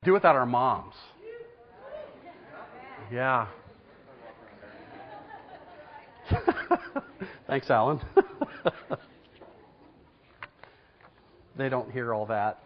do without our moms. Yeah. Thanks, Alan. They don't hear all that.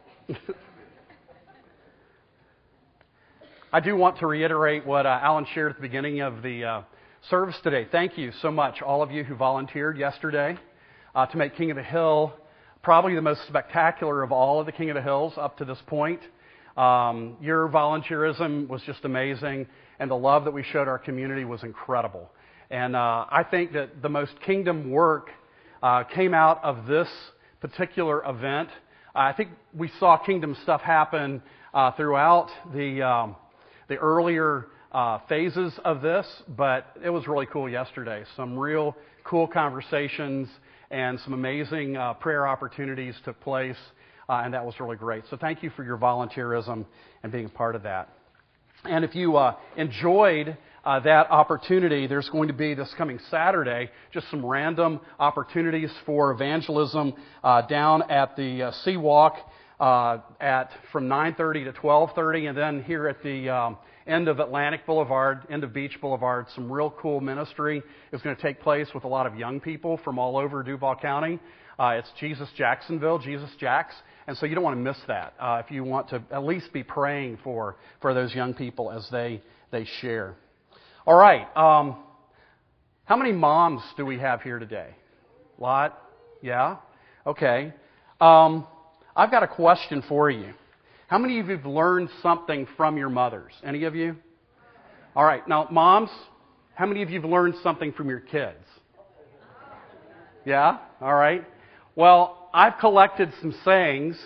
I do want to reiterate what Alan shared at the beginning of the service today. Thank you so much, all of you who volunteered yesterday to make King of the Hill probably the most spectacular of all of the King of the Hills up to this point. Your volunteerism was just amazing, and the love that we showed our community was incredible. And I think that the most kingdom work came out of this particular event. I think we saw kingdom stuff happen throughout the earlier phases of this, but it was really cool yesterday. Some real cool conversations and some amazing prayer opportunities took place, and that was really great. So thank you for your volunteerism and being a part of that. And if you enjoyed that opportunity, there's going to be this coming Saturday just some random opportunities for evangelism down at the Seawalk from 9:30 to 12:30, and then here at the end of Atlantic Boulevard, end of Beach Boulevard, some real cool ministry is going to take place with a lot of young people from all over Duval County. It's Jesus Jacksonville, Jesus Jacks, and so you don't want to miss that if you want to at least be praying for those young people as they share. All right. How many moms do we have here today? A lot? Yeah? Okay. I've got a question for you. How many of you have learned something from your mothers? Any of you? All right. Now, moms, how many of you have learned something from your kids? Yeah? All right. Well, I've collected some sayings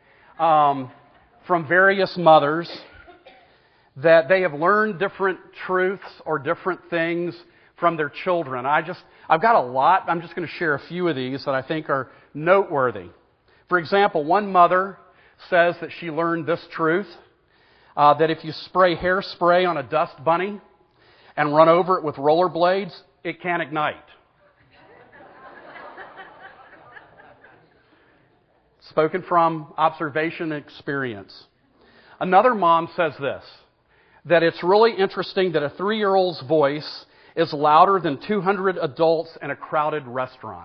from various mothers that they have learned different truths or different things from their children. I've got a lot. I'm just going to share a few of these that I think are noteworthy. For example, one mother says that she learned this truth, that if you spray hairspray on a dust bunny and run over it with rollerblades, it can't ignite. Spoken from observation and experience. Another mom says this, that it's really interesting that a 3-year-old's voice is louder than 200 adults in a crowded restaurant.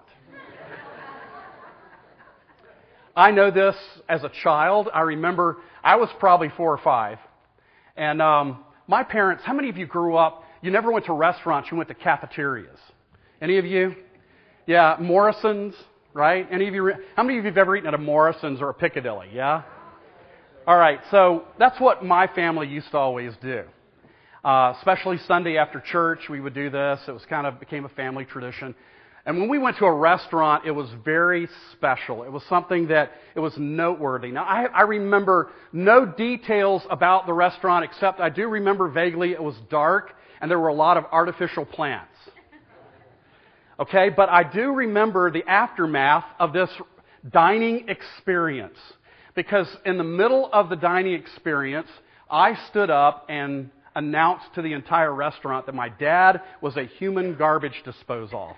I know this as a child. I remember I was probably 4 or 5. And my parents, how many of you grew up, you never went to restaurants, you went to cafeterias? Any of you? Yeah, Morrison's, right? Any of you? How many of you have ever eaten at a Morrison's or a Piccadilly? Yeah? All right, so that's what my family used to always do. Especially Sunday after church, we would do this. It was became a family tradition. And when we went to a restaurant, it was very special. It was something that it was noteworthy. Now, I remember no details about the restaurant, except I do remember vaguely it was dark and there were a lot of artificial plants. Okay, but I do remember the aftermath of this dining experience. Because in the middle of the dining experience, I stood up and announced to the entire restaurant that my dad was a human garbage disposal.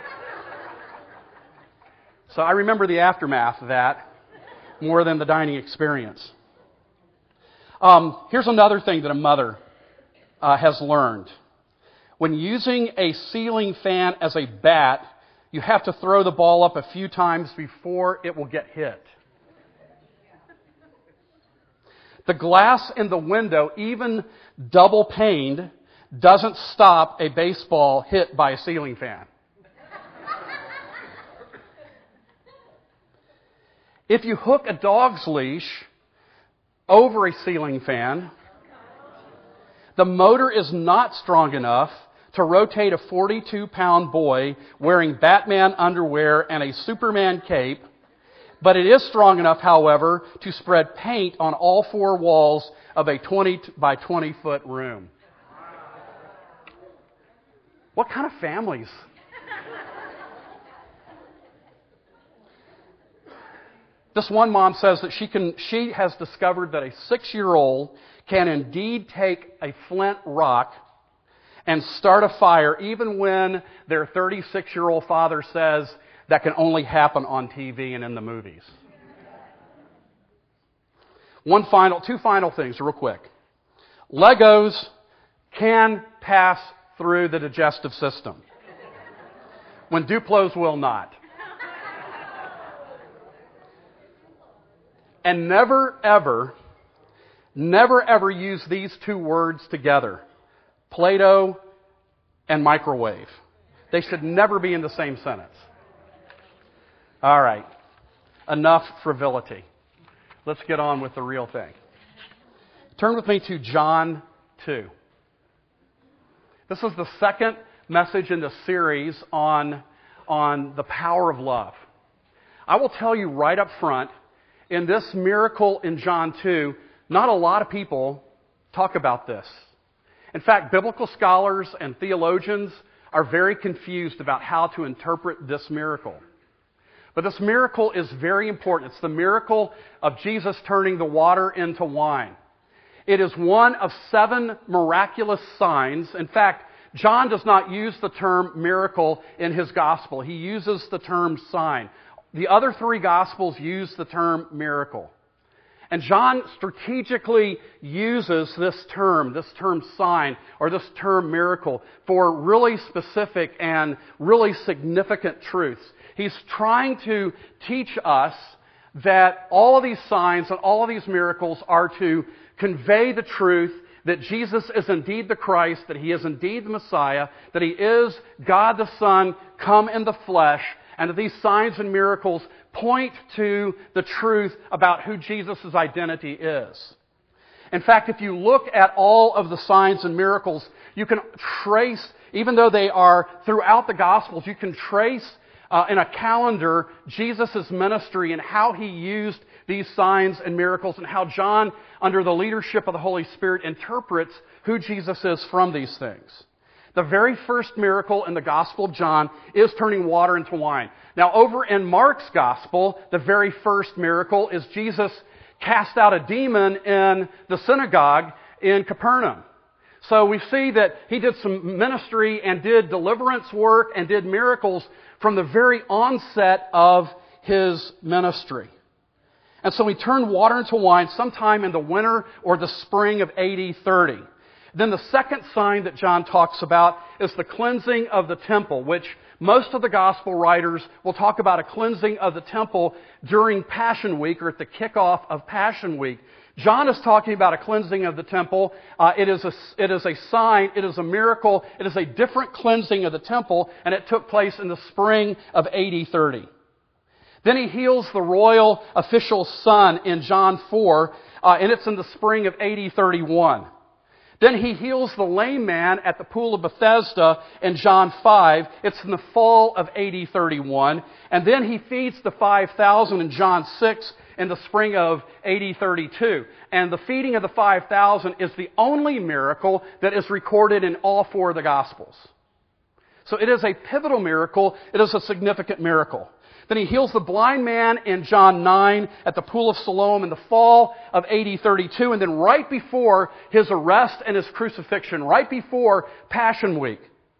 So I remember the aftermath of that more than the dining experience. Here's another thing that a mother has learned. When using a ceiling fan as a bat, you have to throw the ball up a few times before it will get hit. The glass in the window, even double paned, doesn't stop a baseball hit by a ceiling fan. If you hook a dog's leash over a ceiling fan, the motor is not strong enough to rotate a 42-pound boy wearing Batman underwear and a Superman cape, but it is strong enough, however, to spread paint on all 4 walls of a 20 by 20-foot room. What kind of families? This one mom says that she has discovered that a 6-year-old can indeed take a flint rock and start a fire even when their 36-year-old father says that can only happen on TV and in the movies. Two final things real quick. Legos can pass through the digestive system, when Duplos will not. And never ever use these two words together, Play-Doh and microwave. They should never be in the same sentence. All right, enough frivolity. Let's get on with the real thing. Turn with me to John 2. This is the second message in the series on the power of love. I will tell you right up front, in this miracle in John 2, not a lot of people talk about this. In fact, biblical scholars and theologians are very confused about how to interpret this miracle. But this miracle is very important. It's the miracle of Jesus turning the water into wine. It is one of 7 miraculous signs. In fact, John does not use the term miracle in his gospel. He uses the term sign. The other 3 gospels use the term miracle. And John strategically uses this term sign, or this term miracle, for really specific and really significant truths. He's trying to teach us that all of these signs and all of these miracles are to convey the truth that Jesus is indeed the Christ, that He is indeed the Messiah, that He is God the Son come in the flesh, and that these signs and miracles point to the truth about who Jesus' identity is. In fact, if you look at all of the signs and miracles, you can trace, even though they are throughout the Gospels, you can trace in a calendar Jesus' ministry and how He used these signs and miracles, and how John, under the leadership of the Holy Spirit, interprets who Jesus is from these things. The very first miracle in the Gospel of John is turning water into wine. Now, over in Mark's Gospel, the very first miracle is Jesus cast out a demon in the synagogue in Capernaum. So we see that He did some ministry and did deliverance work and did miracles from the very onset of His ministry. And so He turned water into wine sometime in the winter or the spring of AD 30. Then the second sign that John talks about is the cleansing of the temple, which most of the gospel writers will talk about a cleansing of the temple during Passion Week, or at the kickoff of Passion Week. John is talking about a cleansing of the temple. It is a sign, it is a miracle, it is a different cleansing of the temple, and it took place in the spring of AD 30. Then He heals the royal official's son in John 4, and it's in the spring of AD 31. Then He heals the lame man at the pool of Bethesda in John 5. It's in the fall of AD 31. And then He feeds the 5,000 in John 6 in the spring of AD 32. And the feeding of the 5,000 is the only miracle that is recorded in all 4 of the Gospels. So it is a pivotal miracle. It is a significant miracle. Then He heals the blind man in John 9 at the pool of Siloam in the fall of AD 32. And then right before His arrest and His crucifixion, right before Passion Week,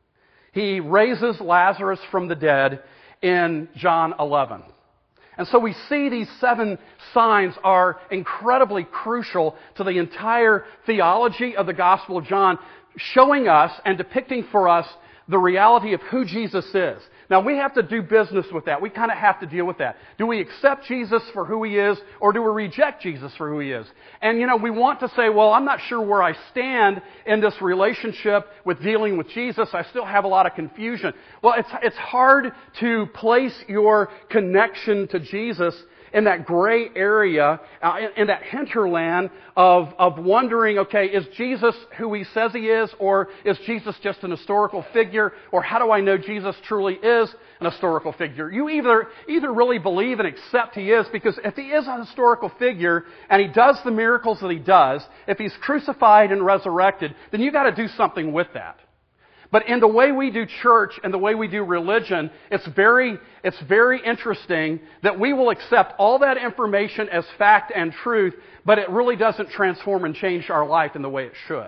He raises Lazarus from the dead in John 11. And so we see these 7 signs are incredibly crucial to the entire theology of the Gospel of John, showing us and depicting for us the reality of who Jesus is. Now, we have to do business with that. We kind of have to deal with that. Do we accept Jesus for who He is, or do we reject Jesus for who He is? And, we want to say, well, I'm not sure where I stand in this relationship with dealing with Jesus. I still have a lot of confusion. Well, it's hard to place your connection to Jesus in that gray area, in that hinterland of wondering, okay, is Jesus who He says He is, or is Jesus just an historical figure, or how do I know Jesus truly is an historical figure? You either really believe and accept He is, because if He is a historical figure and He does the miracles that He does, if He's crucified and resurrected, then you got to do something with that. But in the way we do church and the way we do religion, it's very interesting that we will accept all that information as fact and truth, but it really doesn't transform and change our life in the way it should.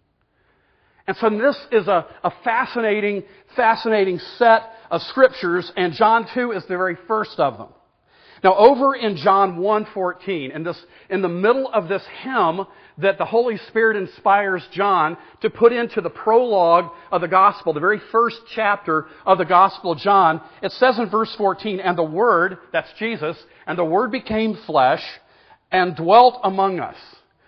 And so this is a fascinating set of scriptures, and John 2 is the very first of them. Now, over in John 1:14, in the middle of this hymn that the Holy Spirit inspires John to put into the prologue of the Gospel, the very first chapter of the Gospel of John, it says in verse 14, "And the Word," that's Jesus, "and the Word became flesh and dwelt among us."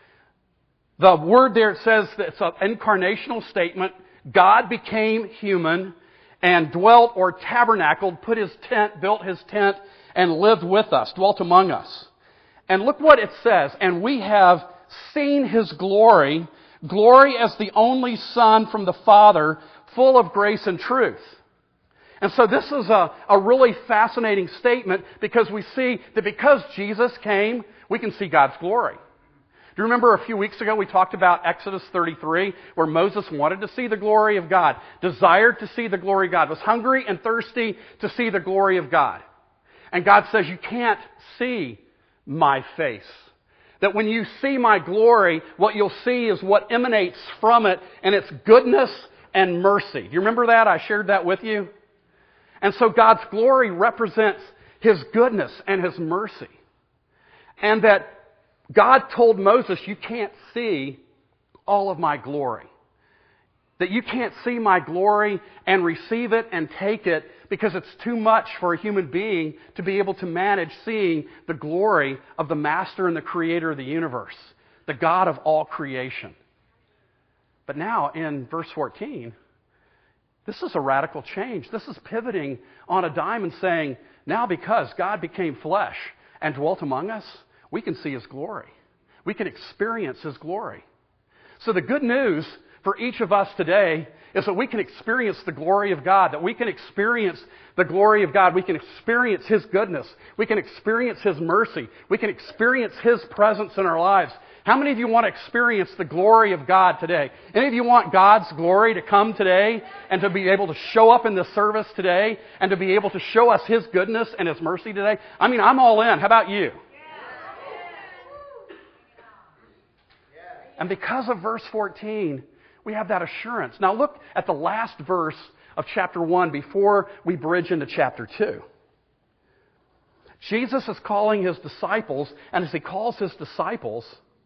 The word there, it says that it's an incarnational statement. God became human and dwelt or tabernacled, put his tent, built his tent, and lived with us, dwelt among us. And look what it says, "And we have seen his glory, glory as the only Son from the Father, full of grace and truth." And so this is a really fascinating statement, because we see that because Jesus came, we can see God's glory. Do you remember a few weeks ago we talked about Exodus 33, where Moses wanted to see the glory of God, desired to see the glory of God, was hungry and thirsty to see the glory of God. And God says, "You can't see my face." That when you see my glory, what you'll see is what emanates from it, and it's goodness and mercy. Do you remember that? I shared that with you. And so God's glory represents his goodness and his mercy. And that God told Moses, "You can't see all of my glory." That you can't see my glory and receive it and take it, because it's too much for a human being to be able to manage seeing the glory of the Master and the Creator of the universe, the God of all creation. But now in verse 14, this is a radical change. This is pivoting on a dime and saying, now because God became flesh and dwelt among us, we can see his glory. We can experience his glory. So the good news for each of us today is that we can experience the glory of God, that we can experience the glory of God. We can experience his goodness. We can experience his mercy. We can experience his presence in our lives. How many of you want to experience the glory of God today? Any of you want God's glory to come today and to be able to show up in this service today and to be able to show us his goodness and his mercy today? I mean, I'm all in. How about you? And because of verse 14, we have that assurance. Now look at the last verse of chapter 1 before we bridge into chapter 2. Jesus is calling his disciples, and as he calls his disciples,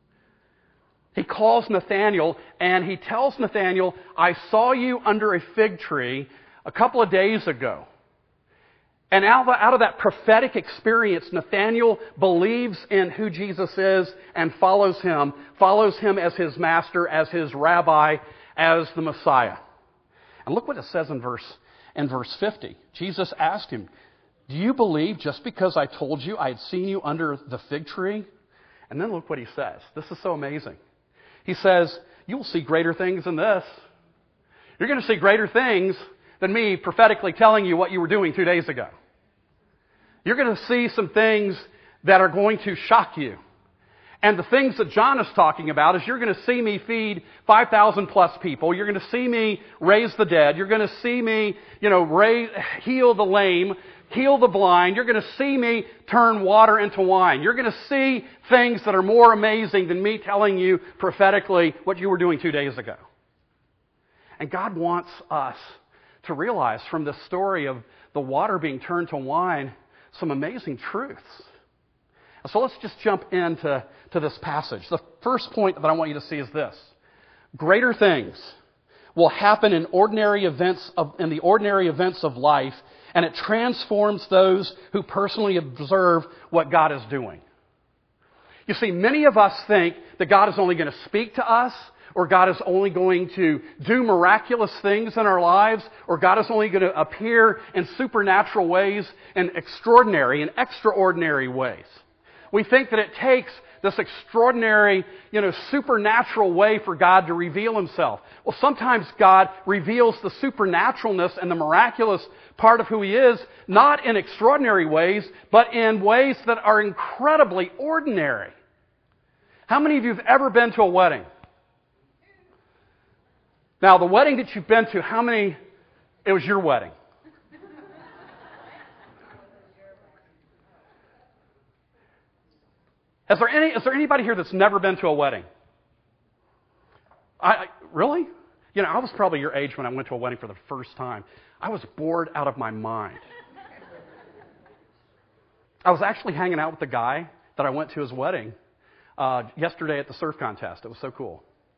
he calls Nathanael, and he tells Nathanael, "I saw you under a fig tree a couple of days ago." And out of that prophetic experience, Nathanael believes in who Jesus is and follows him as his master, as his rabbi, as the Messiah. And look what it says in verse 50. Jesus asked him, "Do you believe just because I told you I had seen you under the fig tree?" And then look what he says. This is so amazing. He says, "You will see greater things than this." You're going to see greater things than me prophetically telling you what you were doing 2 days ago. You're going to see some things that are going to shock you. And the things that John is talking about is you're going to see me feed 5,000 plus people. You're going to see me raise the dead. You're going to see me, heal the lame, heal the blind. You're going to see me turn water into wine. You're going to see things that are more amazing than me telling you prophetically what you were doing 2 days ago. And God wants us to realize from this story of the water being turned to wine some amazing truths. So let's just jump into this passage. The first point that I want you to see is this. Greater things will happen in the ordinary events of life, and it transforms those who personally observe what God is doing. You see, many of us think that God is only going to speak to us, or God is only going to do miraculous things in our lives, or God is only going to appear in supernatural ways and extraordinary ways. We think that it takes this extraordinary, supernatural way for God to reveal himself. Well, sometimes God reveals the supernaturalness and the miraculous part of who he is, not in extraordinary ways, but in ways that are incredibly ordinary. How many of you have ever been to a wedding? Now, the wedding that you've been to, it was your wedding? Is there anybody here that's never been to a wedding? Really? I was probably your age when I went to a wedding for the first time. I was bored out of my mind. I was actually hanging out with the guy that I went to his wedding yesterday at the surf contest. It was so cool.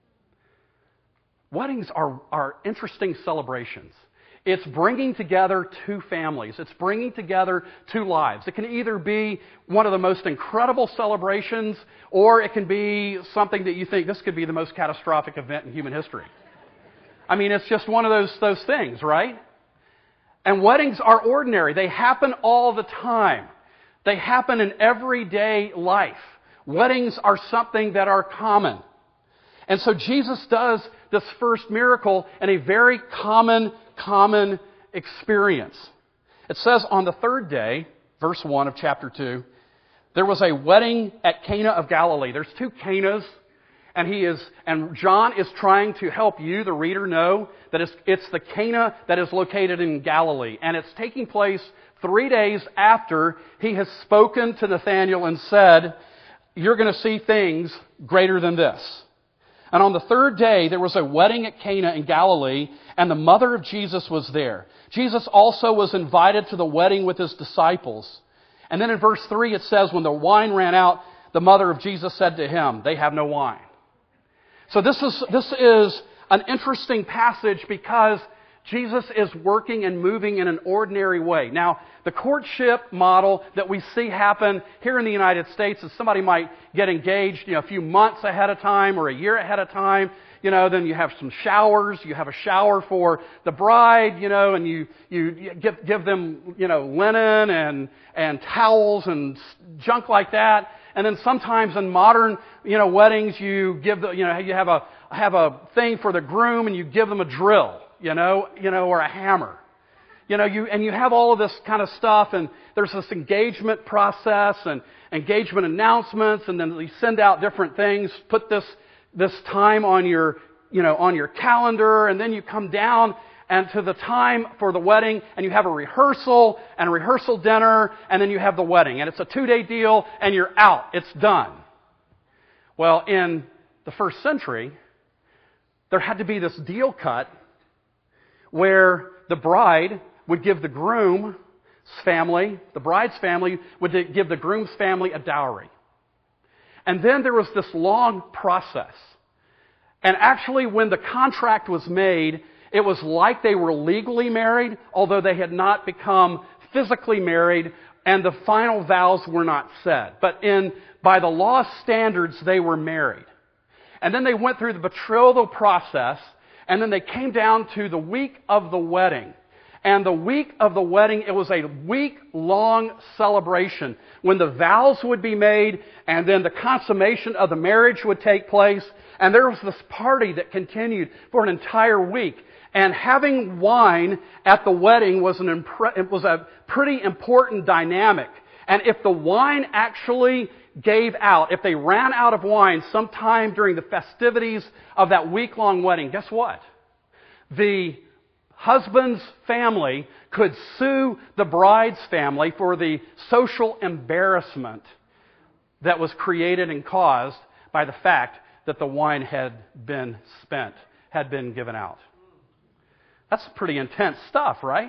Weddings are interesting celebrations. It's bringing together two families. It's bringing together two lives. It can either be one of the most incredible celebrations, or it can be something that you think this could be the most catastrophic event in human history. I mean, it's just one of those things, right? And weddings are ordinary. They happen all the time. They happen in everyday life. Weddings are something that are common. And so Jesus does this first miracle in a very common experience. It says on the third day, verse 1 of chapter 2, there was a wedding at Cana of Galilee. There's two Canas, and John is trying to help you, the reader, know that it's the Cana that is located in Galilee. And it's taking place 3 days after he has spoken to Nathanael and said, "You're going to see things greater than this." And on the third day, there was a wedding at Cana in Galilee, and the mother of Jesus was there. Jesus also was invited to the wedding with his disciples. And then in verse 3 it says, when the wine ran out, the mother of Jesus said to him, "They have no wine." So this is an interesting passage because Jesus is working and moving in an ordinary way. Now, the courtship model that we see happen here in the United States is somebody might get engaged, a few months ahead of time or a year ahead of time. Then you have some showers. You have a shower for the bride, and you give them, linen and towels and junk like that. And then sometimes in modern, weddings, you give you have a thing for the groom and you give them a drill. Or a hammer. You have all of this kind of stuff, and there's this engagement process and engagement announcements, and then you send out different things, put this time on your calendar, and then you come down and to the time for the wedding, and you have a rehearsal and a rehearsal dinner, and then you have the wedding. And it's a 2-day deal, and you're out. It's done. Well, in the first century, there had to be this deal cut where the bride would give the groom's family, the bride's family would give the groom's family a dowry. And then there was this long process. And actually, when the contract was made, it was like they were legally married, although they had not become physically married, and the final vows were not said. But by the law standards, they were married. And then they went through the betrothal process, and then they came down to the week of the wedding. And the week of the wedding, it was a week-long celebration when the vows would be made and then the consummation of the marriage would take place. And there was this party that continued for an entire week. And having wine at the wedding was a pretty important dynamic. And if the wine actually gave out, if they ran out of wine sometime during the festivities of that week-long wedding, guess what? The husband's family could sue the bride's family for the social embarrassment that was created and caused by the fact that the wine had been spent, had been given out. That's pretty intense stuff, right?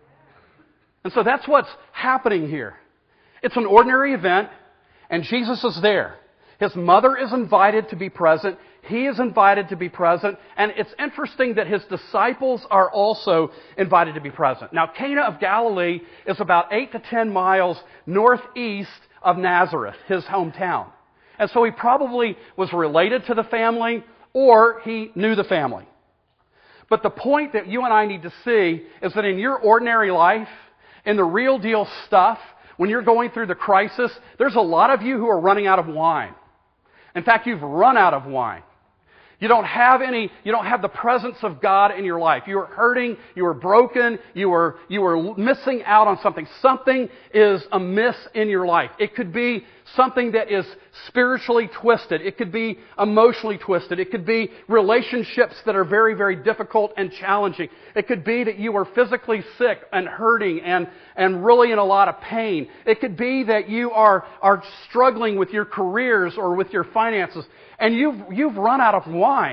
And so that's what's happening here. It's an ordinary event, and Jesus is there. His mother is invited to be present. He is invited to be present. And it's interesting that his disciples are also invited to be present. Now, Cana of Galilee is about 8 to 10 miles northeast of Nazareth, his hometown. And so he probably was related to the family, or he knew the family. But the point that you and I need to see is that in your ordinary life, in the real deal stuff, when you're going through the crisis, there's a lot of you who are running out of wine. In fact, you've run out of wine. You don't have the presence of God in your life. You are hurting, you are broken, you are missing out on something. Something is amiss in your life. It could be something that is spiritually twisted. It could be emotionally twisted. It could be relationships that are very, very difficult and challenging. It could be that you are physically sick and hurting and really in a lot of pain. It could be that you are struggling with your careers or with your finances. And you've run out of wine.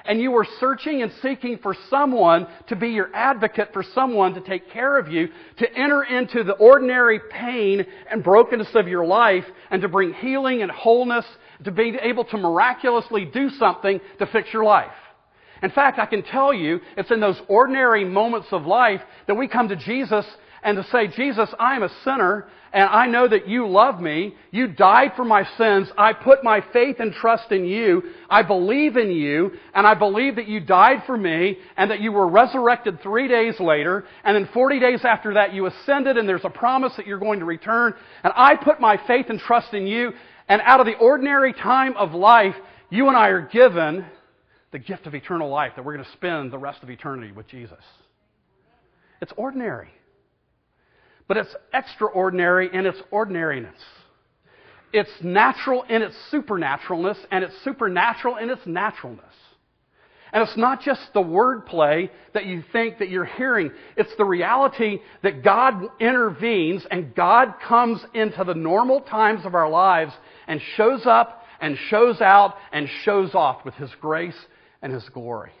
and you were searching and seeking for someone to be your advocate, for someone to take care of you, to enter into the ordinary pain and brokenness of your life, and to bring healing and wholeness, to be able to miraculously do something to fix your life. In fact, I can tell you, it's in those ordinary moments of life that we come to Jesus and to say, Jesus, I am a sinner, and I know that you love me. You died for my sins. I put my faith and trust in you. I believe in you, and I believe that you died for me, and that you were resurrected 3 days later, and then 40 days after that you ascended, and there's a promise that you're going to return, and I put my faith and trust in you, and out of the ordinary time of life, you and I are given the gift of eternal life, that we're going to spend the rest of eternity with Jesus. It's ordinary. But it's extraordinary in its ordinariness. It's natural in its supernaturalness, and it's supernatural in its naturalness. And it's not just the wordplay that you think that you're hearing. It's the reality that God intervenes and God comes into the normal times of our lives and shows up and shows out and shows off with His grace and His glory.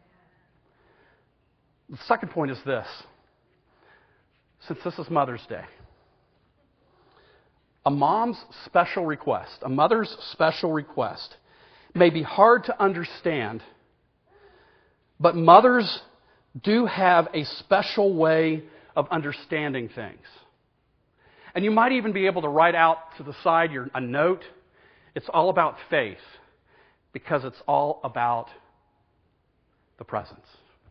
The second point is this. Since this is Mother's Day, a mom's special request, a mother's special request, may be hard to understand, but mothers do have a special way of understanding things. And you might even be able to write out to the side a note. It's all about faith, because it's all about the presence.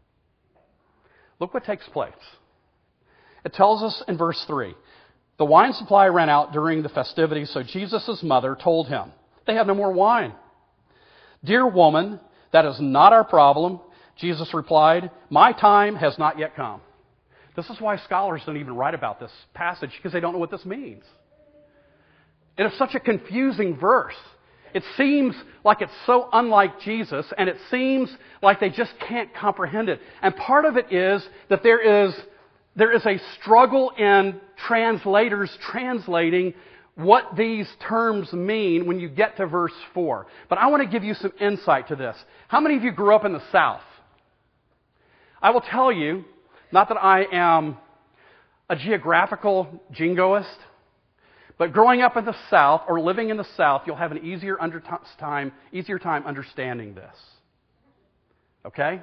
Look what takes place. It tells us in verse 3, the wine supply ran out during the festivities, so Jesus' mother told him, they have no more wine. Dear woman, that is not our problem. Jesus replied, my time has not yet come. This is why scholars don't even write about this passage, because they don't know what this means. It is such a confusing verse. It seems like it's so unlike Jesus, and it seems like they just can't comprehend it. And part of it is that there is a struggle in translators translating what these terms mean when you get to verse 4. But I want to give you some insight to this. How many of you grew up in the South? I will tell you, not that I am a geographical jingoist, but growing up in the South or living in the South, you'll have an easier time understanding this. Okay?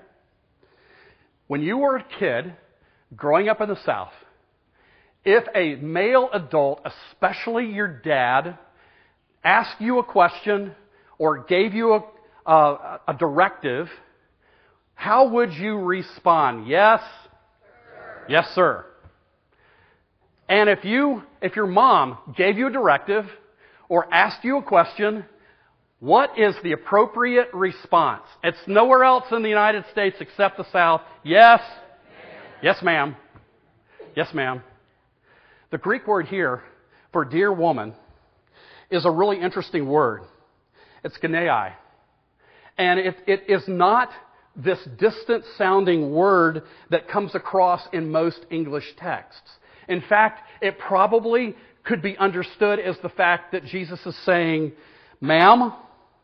When you were a kid, growing up in the South, if a male adult, especially your dad, asked you a question or gave you a directive, how would you respond? Yes? Sir. Yes, sir. And if your mom gave you a directive or asked you a question, what is the appropriate response? It's nowhere else in the United States except the South. Yes? Yes, ma'am. Yes, ma'am. The Greek word here for dear woman is a really interesting word. It's genei. And it is not this distant sounding word that comes across in most English texts. In fact, it probably could be understood as the fact that Jesus is saying, ma'am,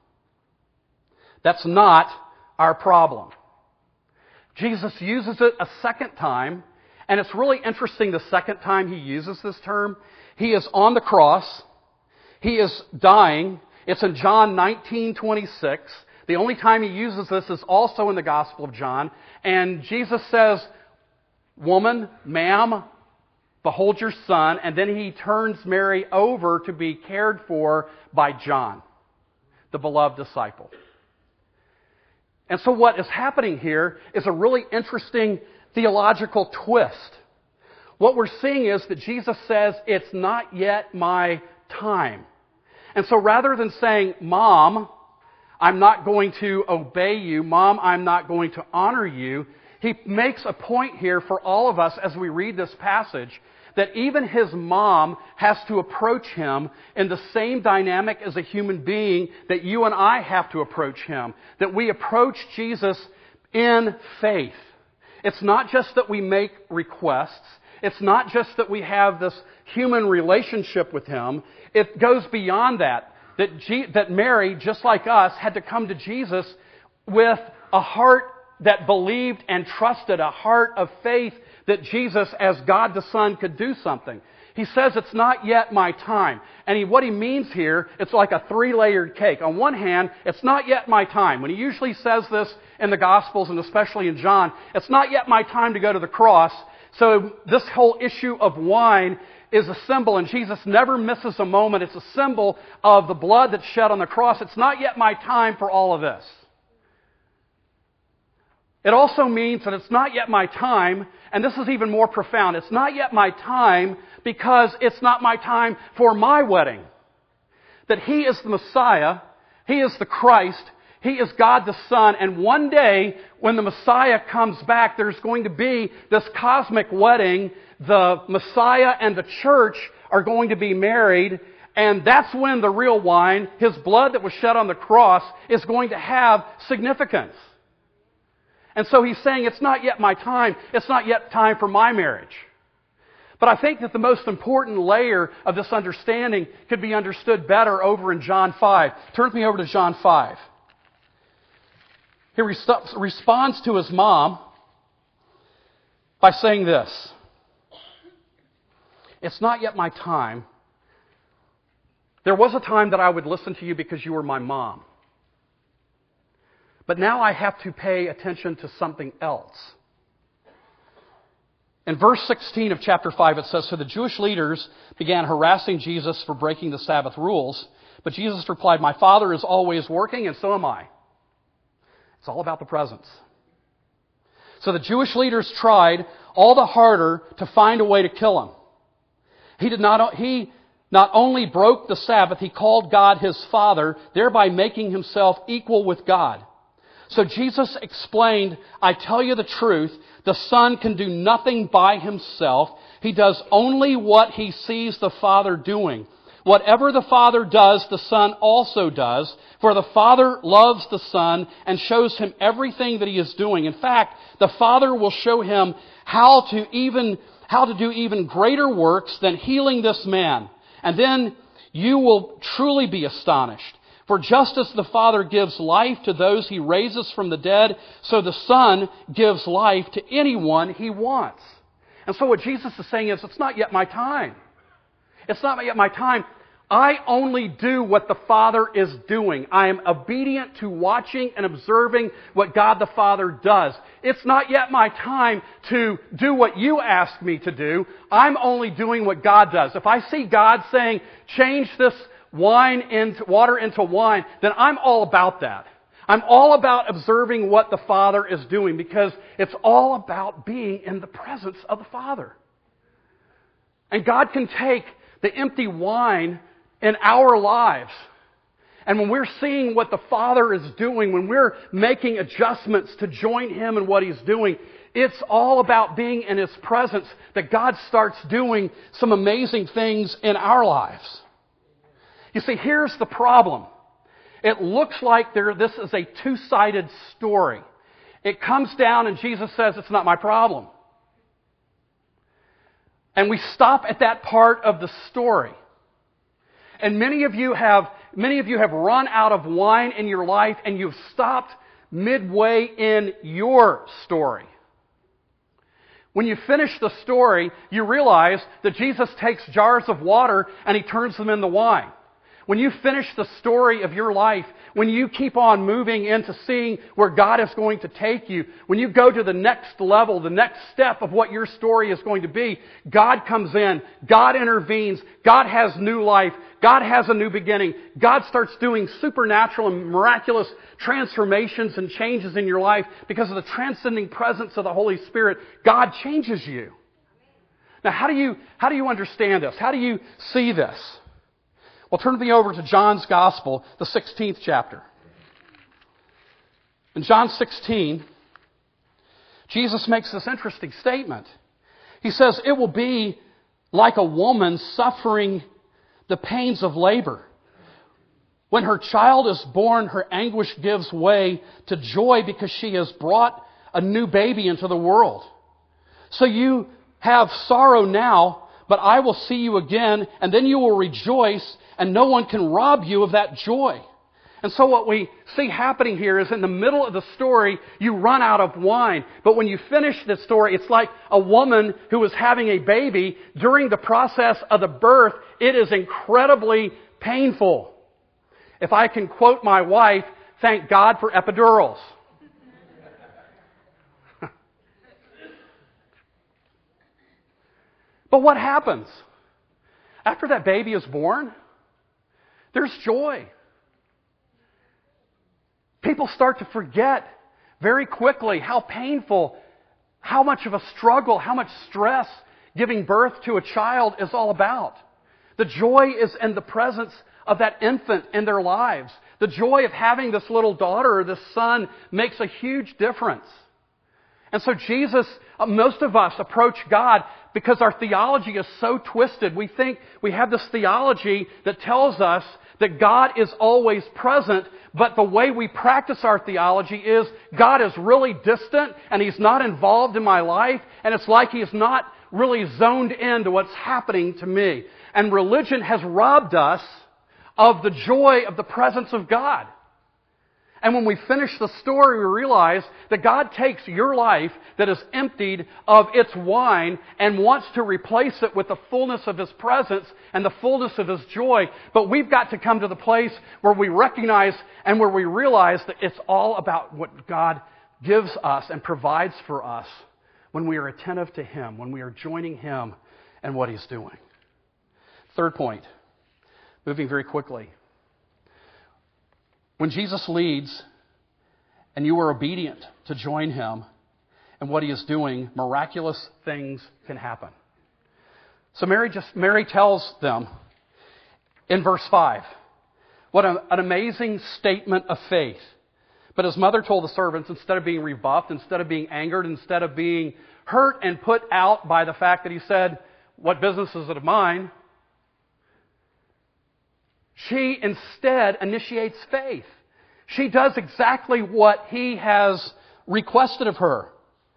that's not our problem. Jesus uses it a second time, and it's really interesting the second time He uses this term. He is on the cross. He is dying. It's in John 19:26. The only time He uses this is also in the Gospel of John. And Jesus says, woman, ma'am, behold your son. And then He turns Mary over to be cared for by John, the beloved disciple. And so what is happening here is a really interesting theological twist. What we're seeing is that Jesus says, it's not yet my time. And so rather than saying, Mom, I'm not going to obey you, Mom, I'm not going to honor you, He makes a point here for all of us as we read this passage that even His mom has to approach Him in the same dynamic as a human being that you and I have to approach Him. That we approach Jesus in faith. It's not just that we make requests. It's not just that we have this human relationship with Him. It goes beyond that. That Mary, just like us, had to come to Jesus with a heart that believed and trusted, a heart of faith that Jesus, as God the Son, could do something. He says, it's not yet my time. And what he means here, it's like a three-layered cake. On one hand, it's not yet my time. When he usually says this in the Gospels, and especially in John, it's not yet my time to go to the cross. So this whole issue of wine is a symbol, and Jesus never misses a moment. It's a symbol of the blood that's shed on the cross. It's not yet my time for all of this. It also means that it's not yet my time, and this is even more profound. It's not yet my time because it's not my time for my wedding. That He is the Messiah, He is the Christ, He is God the Son, and one day when the Messiah comes back, there's going to be this cosmic wedding. The Messiah and the church are going to be married, and that's when the real wine, His blood that was shed on the cross, is going to have significance. And so He's saying, it's not yet my time. It's not yet time for my marriage. But I think that the most important layer of this understanding could be understood better over in John 5. Turn with me over to John 5. He responds to his mom by saying this. It's not yet my time. There was a time that I would listen to you because you were my mom. But now I have to pay attention to something else. In verse 16 of chapter 5, it says, So the Jewish leaders began harassing Jesus for breaking the Sabbath rules. But Jesus replied, My Father is always working, and so am I. It's all about the presence. So the Jewish leaders tried all the harder to find a way to kill Him. He not only broke the Sabbath, He called God His Father, thereby making Himself equal with God. So Jesus explained, I tell you the truth, the Son can do nothing by Himself. He does only what He sees the Father doing. Whatever the Father does, the Son also does. For the Father loves the Son and shows Him everything that He is doing. In fact, the Father will show Him how to do even greater works than healing this man. And then you will truly be astonished. For just as the Father gives life to those He raises from the dead, so the Son gives life to anyone He wants. And so what Jesus is saying is, it's not yet my time. It's not yet my time. I only do what the Father is doing. I am obedient to watching and observing what God the Father does. It's not yet my time to do what you ask me to do. I'm only doing what God does. If I see God saying, change this water into wine, then I'm all about that. I'm all about observing what the Father is doing because it's all about being in the presence of the Father. And God can take the empty wine in our lives. And when we're seeing what the Father is doing, when we're making adjustments to join Him in what He's doing, it's all about being in His presence that God starts doing some amazing things in our lives. You see, here's the problem. It looks like this is a two-sided story. It comes down and Jesus says, it's not my problem. And we stop at that part of the story. And many of you have run out of wine in your life and you've stopped midway in your story. When you finish the story, you realize that Jesus takes jars of water and He turns them into wine. When you finish the story of your life, when you keep on moving into seeing where God is going to take you, when you go to the next level, the next step of what your story is going to be, God comes in, God intervenes, God has new life, God has a new beginning, God starts doing supernatural and miraculous transformations and changes in your life because of the transcending presence of the Holy Spirit. God changes you. Now, how do you understand this? How do you see this? Well, turn me over to John's Gospel, the 16th chapter. In John 16, Jesus makes this interesting statement. He says, it will be like a woman suffering the pains of labor. When her child is born, her anguish gives way to joy because she has brought a new baby into the world. So you have sorrow now, but I will see you again, and then you will rejoice, and no one can rob you of that joy. And so what we see happening here is in the middle of the story, you run out of wine. But when you finish the story, it's like a woman who was having a baby. During the process of the birth, it is incredibly painful. If I can quote my wife, thank God for epidurals. But what happens? After that baby is born, there's joy. People start to forget very quickly how painful, how much of a struggle, how much stress giving birth to a child is all about. The joy is in the presence of that infant in their lives. The joy of having this little daughter or this son makes a huge difference. And so Jesus, most of us approach God because our theology is so twisted. We think we have this theology that tells us that God is always present, but the way we practice our theology is God is really distant and He's not involved in my life, and it's like He's not really zoned into what's happening to me. And religion has robbed us of the joy of the presence of God. And when we finish the story, we realize that God takes your life that is emptied of its wine and wants to replace it with the fullness of His presence and the fullness of His joy. But we've got to come to the place where we recognize and where we realize that it's all about what God gives us and provides for us when we are attentive to Him, when we are joining Him and what He's doing. Third point, moving very quickly. When Jesus leads and you are obedient to join Him and what He is doing, miraculous things can happen. So Mary tells them in verse 5, what an amazing statement of faith. But His mother told the servants, instead of being rebuffed, instead of being angered, instead of being hurt and put out by the fact that He said, what business is it of mine? She instead initiates faith. She does exactly what He has requested of her.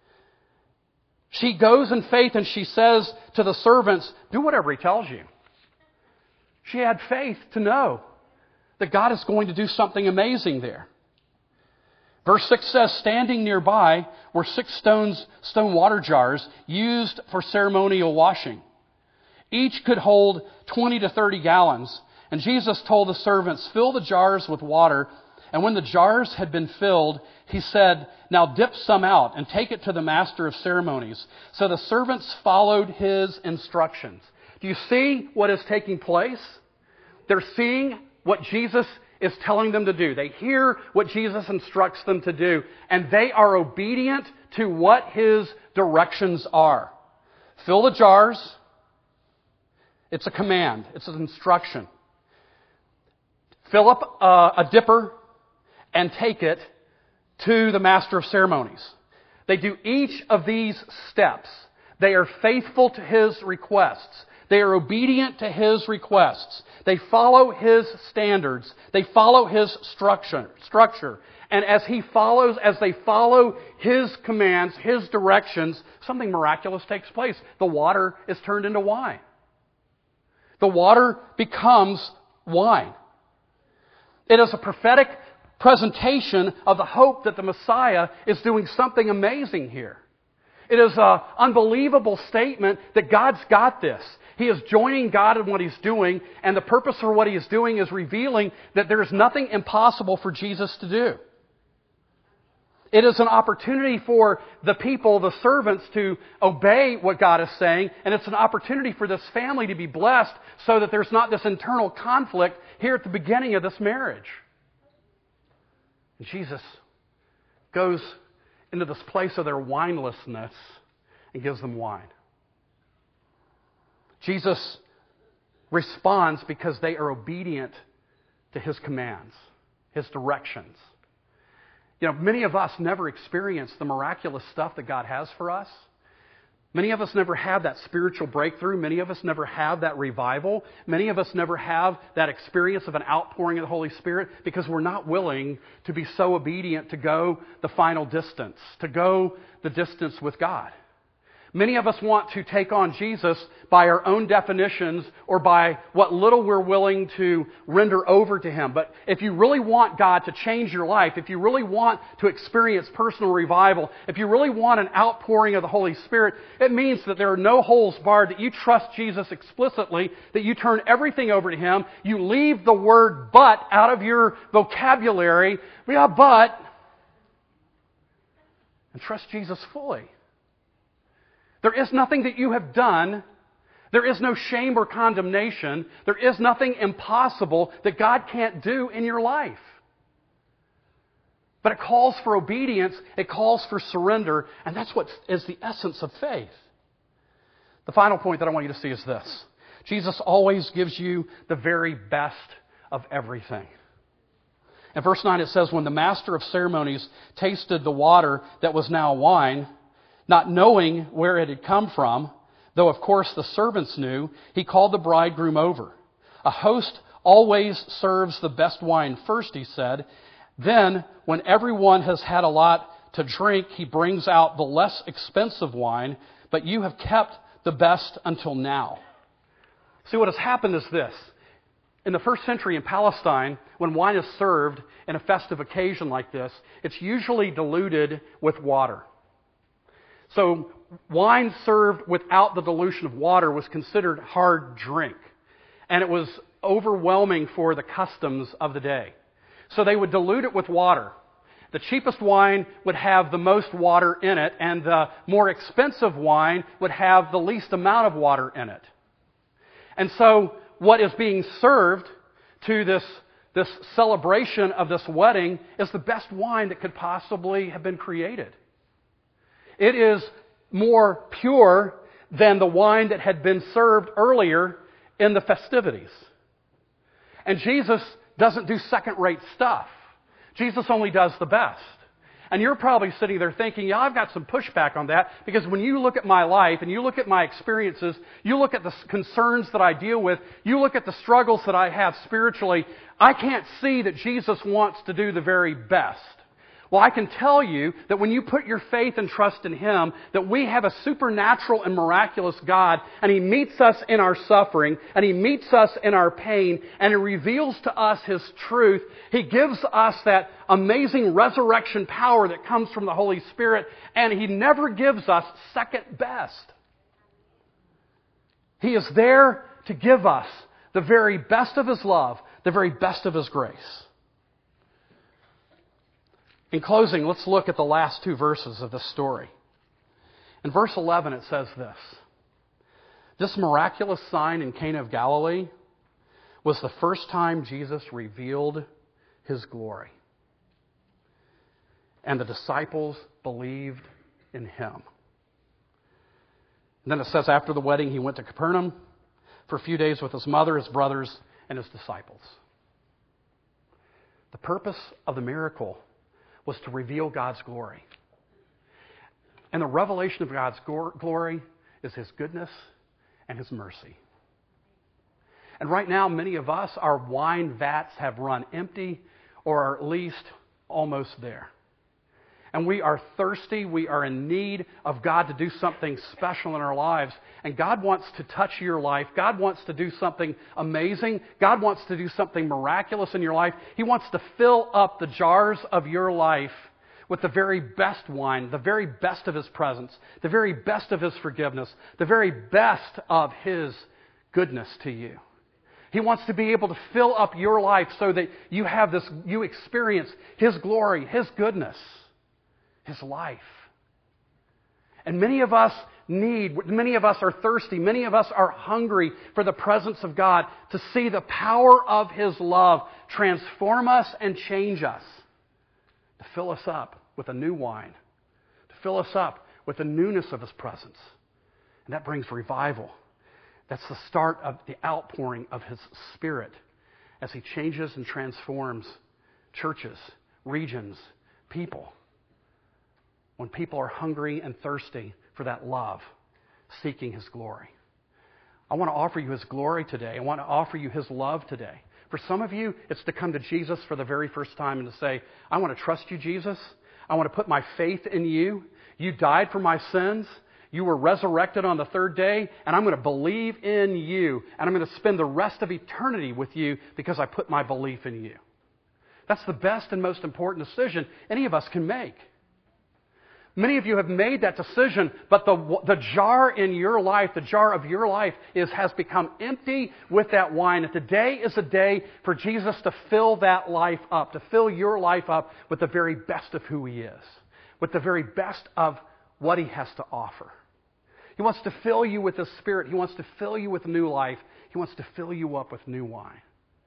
She goes in faith and she says to the servants, do whatever He tells you. She had faith to know that God is going to do something amazing there. Verse 6 says, standing nearby were 6 stone water jars used for ceremonial washing. Each could hold 20 to 30 gallons. And Jesus told the servants, fill the jars with water. And when the jars had been filled, He said, now dip some out and take it to the master of ceremonies. So the servants followed His instructions. Do you see what is taking place? They're seeing what Jesus is telling them to do. They hear what Jesus instructs them to do. And they are obedient to what His directions are. Fill the jars. It's a command. It's an instruction. Fill up a dipper and take it to the master of ceremonies. They do each of these steps. They are faithful to His requests. They are obedient to His requests. They follow His standards. They follow His structure. And as they follow His commands, His directions, something miraculous takes place. The water is turned into wine. The water becomes wine. It is a prophetic presentation of the hope that the Messiah is doing something amazing here. It is an unbelievable statement that God's got this. He is joining God in what He's doing, and the purpose for what He is doing is revealing that there is nothing impossible for Jesus to do. It is an opportunity for the people, the servants, to obey what God is saying, and it's an opportunity for this family to be blessed so that there's not this internal conflict here at the beginning of this marriage. And Jesus goes into this place of their winelessness and gives them wine. Jesus responds because they are obedient to His commands, His directions. You know, many of us never experience the miraculous stuff that God has for us. Many of us never have that spiritual breakthrough. Many of us never have that revival. Many of us never have that experience of an outpouring of the Holy Spirit because we're not willing to be so obedient to go the final distance, to go the distance with God. Many of us want to take on Jesus by our own definitions or by what little we're willing to render over to Him. But if you really want God to change your life, if you really want to experience personal revival, if you really want an outpouring of the Holy Spirit, it means that there are no holes barred, that you trust Jesus explicitly, that you turn everything over to Him, you leave the word but out of your vocabulary, and trust Jesus fully. There is nothing that you have done. There is no shame or condemnation. There is nothing impossible that God can't do in your life. But it calls for obedience. It calls for surrender. And that's what is the essence of faith. The final point that I want you to see is this. Jesus always gives you the very best of everything. In verse 9 it says, when the master of ceremonies tasted the water that was now wine, not knowing where it had come from, though of course the servants knew, he called the bridegroom over. A host always serves the best wine first, he said. Then, when everyone has had a lot to drink, he brings out the less expensive wine, but you have kept the best until now. See, what has happened is this. In the first century in Palestine, when wine is served in a festive occasion like this, it's usually diluted with water. So wine served without the dilution of water was considered hard drink. And it was overwhelming for the customs of the day. So they would dilute it with water. The cheapest wine would have the most water in it, and the more expensive wine would have the least amount of water in it. And so what is being served to this celebration of this wedding is the best wine that could possibly have been created. It is more pure than the wine that had been served earlier in the festivities. And Jesus doesn't do second-rate stuff. Jesus only does the best. And you're probably sitting there thinking, yeah, I've got some pushback on that, because when you look at my life and you look at my experiences, you look at the concerns that I deal with, you look at the struggles that I have spiritually, I can't see that Jesus wants to do the very best. Well, I can tell you that when you put your faith and trust in Him, that we have a supernatural and miraculous God, and He meets us in our suffering, and He meets us in our pain, and He reveals to us His truth. He gives us that amazing resurrection power that comes from the Holy Spirit, and He never gives us second best. He is there to give us the very best of His love, the very best of His grace. In closing, let's look at the last two verses of this story. In verse 11 it says this. This miraculous sign in Cana of Galilee was the first time Jesus revealed His glory. And the disciples believed in Him. And then it says after the wedding He went to Capernaum for a few days with His mother, His brothers, and His disciples. The purpose of the miracle was to reveal God's glory. And the revelation of God's glory is His goodness and His mercy. And right now, many of us, our wine vats have run empty, or are at least almost there. And we are thirsty. We are in need of God to do something special in our lives. And God wants to touch your life. God wants to do something amazing. God wants to do something miraculous in your life. He wants to fill up the jars of your life with the very best wine, the very best of His presence, the very best of His forgiveness, the very best of His goodness to you. He wants to be able to fill up your life so that you experience His glory, His goodness, His life. And many of us are thirsty, many of us are hungry for the presence of God, to see the power of His love transform us and change us, to fill us up with a new wine, to fill us up with the newness of His presence. And that brings revival. That's the start of the outpouring of His Spirit as He changes and transforms churches, regions, people. When people are hungry and thirsty for that love, seeking His glory. I want to offer you His glory today. I want to offer you His love today. For some of you, it's to come to Jesus for the very first time and to say, I want to trust you, Jesus. I want to put my faith in you. You died for my sins. You were resurrected on the third day, and I'm going to believe in you, and I'm going to spend the rest of eternity with you because I put my belief in you. That's the best and most important decision any of us can make. Many of you have made that decision, but the jar in your life, the jar of your life has become empty with that wine. And today is a day for Jesus to fill that life up, to fill your life up with the very best of who He is, with the very best of what He has to offer. He wants to fill you with His Spirit. He wants to fill you with new life. He wants to fill you up with new wine.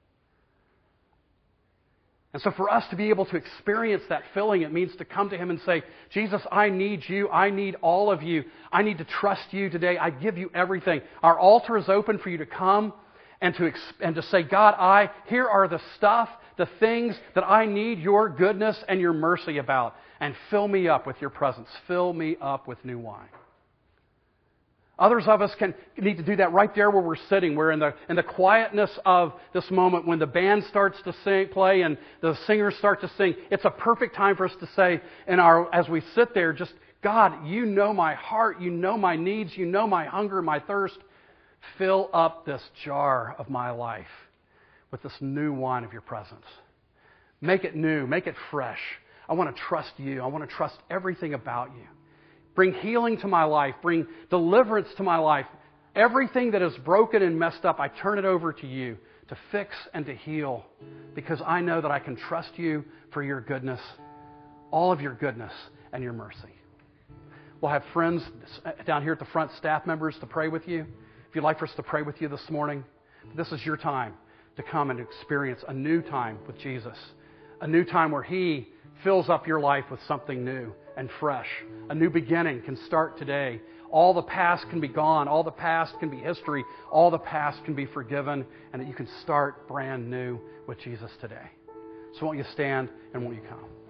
And so for us to be able to experience that filling, it means to come to Him and say, Jesus, I need you. I need all of you. I need to trust you today. I give you everything. Our altar is open for you to come and to say, God, here are the stuff, the things that I need your goodness and your mercy about. And fill me up with your presence. Fill me up with new wine. Others of us need to do that right there where we're sitting. We're in the quietness of this moment when the band starts to play and the singers start to sing. It's a perfect time for us to say, as we sit there, just, God, you know my heart, you know my needs, you know my hunger, my thirst. Fill up this jar of my life with this new wine of your presence. Make it new, make it fresh. I want to trust you. I want to trust everything about you. Bring healing to my life. Bring deliverance to my life. Everything that is broken and messed up, I turn it over to you to fix and to heal because I know that I can trust you for your goodness, all of your goodness and your mercy. We'll have friends down here at the front, staff members, to pray with you. If you'd like for us to pray with you this morning, this is your time to come and experience a new time with Jesus, a new time where He fills up your life with something new and fresh. A new beginning can start today. All the past can be gone. All the past can be history. All the past can be forgiven, and that you can start brand new with Jesus today. So won't you stand and won't you come?